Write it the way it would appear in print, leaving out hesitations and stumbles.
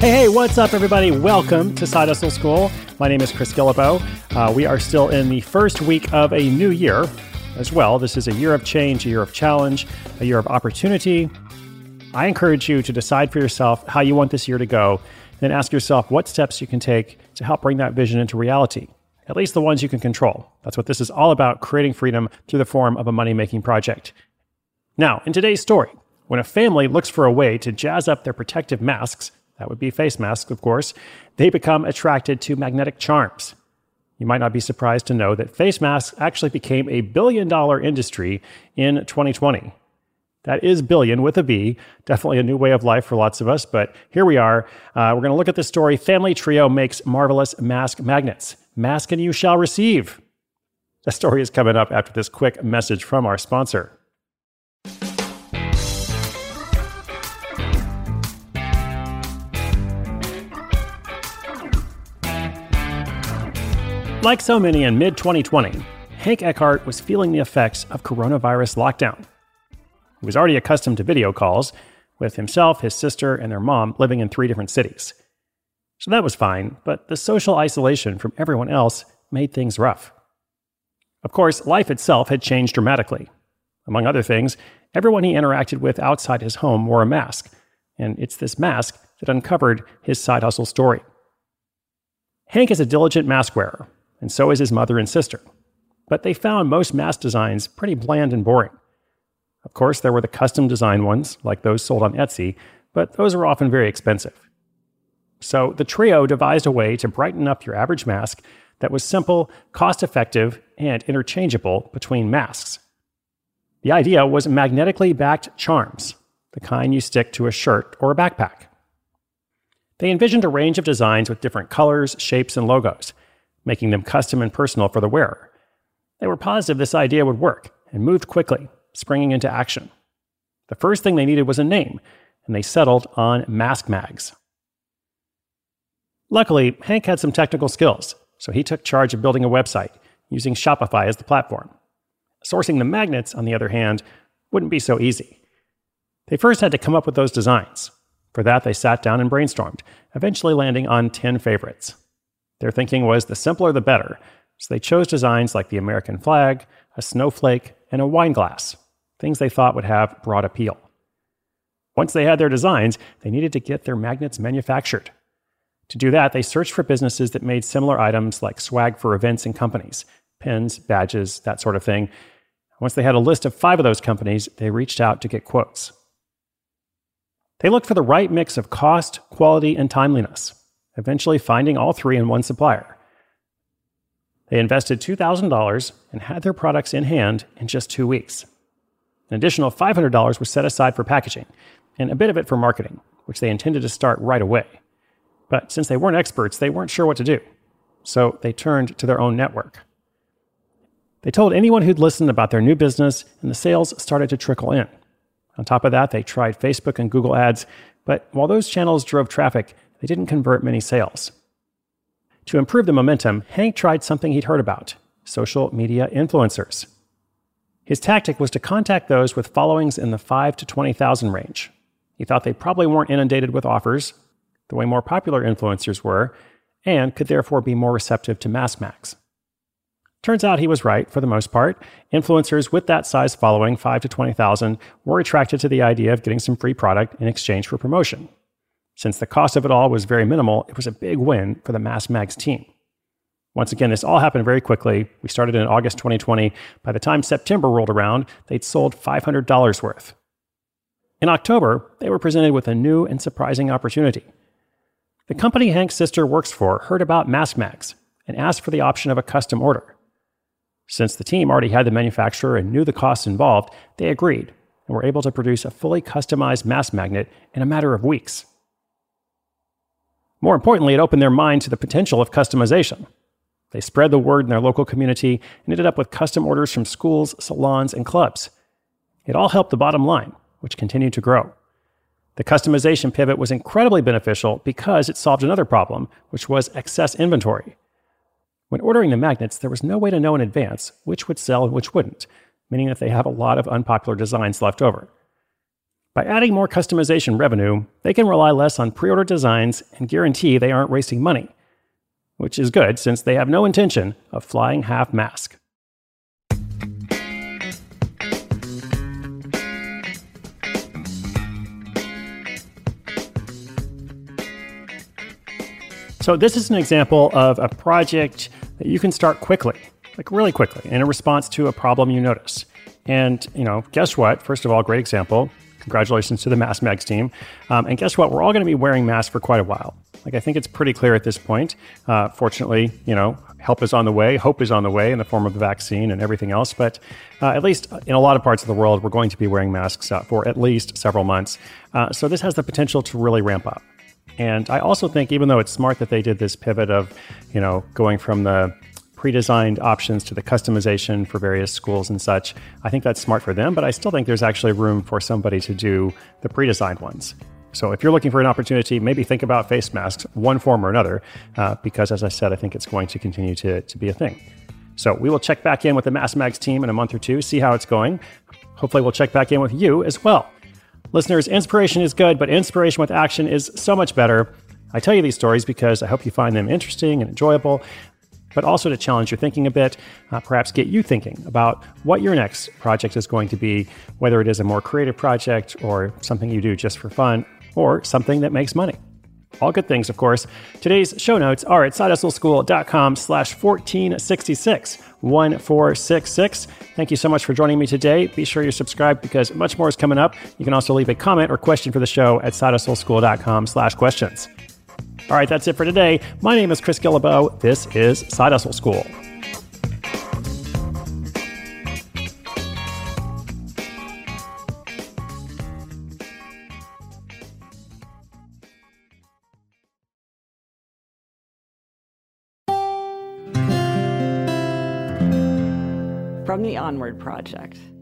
Hey, what's up, everybody? Welcome to Side Hustle School. My name is Chris Guillebeau. We are still in the first week of a new year as well. This is a year of change, a year of challenge, a year of opportunity. I encourage you to decide for yourself how you want this year to go, then ask yourself what steps you can take to help bring that vision into reality, at least the ones you can control. That's what this is all about, creating freedom through the form of a money-making project. Now, in today's story, when a family looks for a way to jazz up their protective masks, that would be face masks, of course, they become attracted to magnetic charms. You might not be surprised to know that face masks actually became a billion-dollar industry in 2020. That is billion with a B, definitely a new way of life for lots of us, but here we are. We're going to look at this story. Family trio makes marvelous mask magnets. Mask and you shall receive. The story is coming up after this quick message from our sponsor. Like so many in mid-2020, Hank Eckhart was feeling the effects of coronavirus lockdown. He was already accustomed to video calls, with himself, his sister, and their mom living in 3 different cities. So that was fine, but the social isolation from everyone else made things rough. Of course, life itself had changed dramatically. Among other things, everyone he interacted with outside his home wore a mask, and it's this mask that uncovered his side hustle story. Hank is a diligent mask wearer, and so is his mother and sister. But they found most mask designs pretty bland and boring. Of course, there were the custom design ones, like those sold on Etsy, but those were often very expensive. So the trio devised a way to brighten up your average mask that was simple, cost-effective, and interchangeable between masks. The idea was magnetically backed charms, the kind you stick to a shirt or a backpack. They envisioned a range of designs with different colors, shapes, and logos, making them custom and personal for the wearer. They were positive this idea would work and moved quickly, springing into action. The first thing they needed was a name, and they settled on Mask Mags. Luckily, Hank had some technical skills, so he took charge of building a website, using Shopify as the platform. Sourcing the magnets, on the other hand, wouldn't be so easy. They first had to come up with those designs. For that, they sat down and brainstormed, eventually landing on 10 favorites. Their thinking was the simpler the better, so they chose designs like the American flag, a snowflake, and a wine glass, things they thought would have broad appeal. Once they had their designs, they needed to get their magnets manufactured. To do that, they searched for businesses that made similar items like swag for events and companies, pins, badges, that sort of thing. Once they had a list of 5 of those companies, they reached out to get quotes. They looked for the right mix of cost, quality, and timeliness, eventually finding all 3 in one supplier. They invested $2,000 and had their products in hand in just 2 weeks. An additional $500 was set aside for packaging, and a bit of it for marketing, which they intended to start right away. But since they weren't experts, they weren't sure what to do, so they turned to their own network. They told anyone who'd listened about their new business, and the sales started to trickle in. On top of that, they tried Facebook and Google ads, but while those channels drove traffic, they didn't convert many sales. To improve the momentum, Hank tried something he'd heard about: social media influencers. His tactic was to contact those with followings in the 5,000 to 20,000 range. He thought they probably weren't inundated with offers, the way more popular influencers were, and could therefore be more receptive to Mask Mags. Turns out he was right for the most part. Influencers with that size following, 5,000 to 20,000, were attracted to the idea of getting some free product in exchange for promotion. Since the cost of it all was very minimal, it was a big win for the Mask Mags team. Once again, this all happened very quickly. We started in August 2020. By the time September rolled around, they'd sold $500 worth. In October, they were presented with a new and surprising opportunity. The company Hank's sister works for heard about Mask Mags and asked for the option of a custom order. Since the team already had the manufacturer and knew the costs involved, they agreed and were able to produce a fully customized mask magnet in a matter of weeks. More importantly, it opened their mind to the potential of customization. They spread the word in their local community and ended up with custom orders from schools, salons, and clubs. It all helped the bottom line, which continued to grow. The customization pivot was incredibly beneficial because it solved another problem, which was excess inventory. When ordering the magnets, there was no way to know in advance which would sell and which wouldn't, meaning that they have a lot of unpopular designs left over. By adding more customization revenue, they can rely less on pre-order designs and guarantee they aren't wasting money, which is good since they have no intention of flying half-mast. So this is an example of a project that you can start quickly, like really quickly, in a response to a problem you notice. And, guess what? First of all, great example. Congratulations to the MassMags team. And guess what? We're all going to be wearing masks for quite a while. I think it's pretty clear at this point. Fortunately, help is on the way. Hope is on the way in the form of the vaccine and everything else. But at least in a lot of parts of the world, we're going to be wearing masks for at least several months. So this has the potential to really ramp up. And I also think, even though it's smart that they did this pivot of, going from the pre-designed options to the customization for various schools and such, I think that's smart for them, but I still think there's actually room for somebody to do the pre-designed ones. So if you're looking for an opportunity, maybe think about face masks, one form or another, because as I said, I think it's going to continue to be a thing. So we will check back in with the MassMags team in a month or two, see how it's going. Hopefully we'll check back in with you as well. Listeners, inspiration is good, but inspiration with action is so much better. I tell you these stories because I hope you find them interesting and enjoyable, but also to challenge your thinking a bit, perhaps get you thinking about what your next project is going to be, whether it is a more creative project or something you do just for fun, or something that makes money. All good things, of course. Today's show notes are at sidehustleschool.com/1466, 1466. Thank you so much for joining me today. Be sure you're subscribed because much more is coming up. You can also leave a comment or question for the show at sidehustleschool.com/questions. All right, that's it for today. My name is Chris Guillebeau. This is Side Hustle School. From the Onward Project.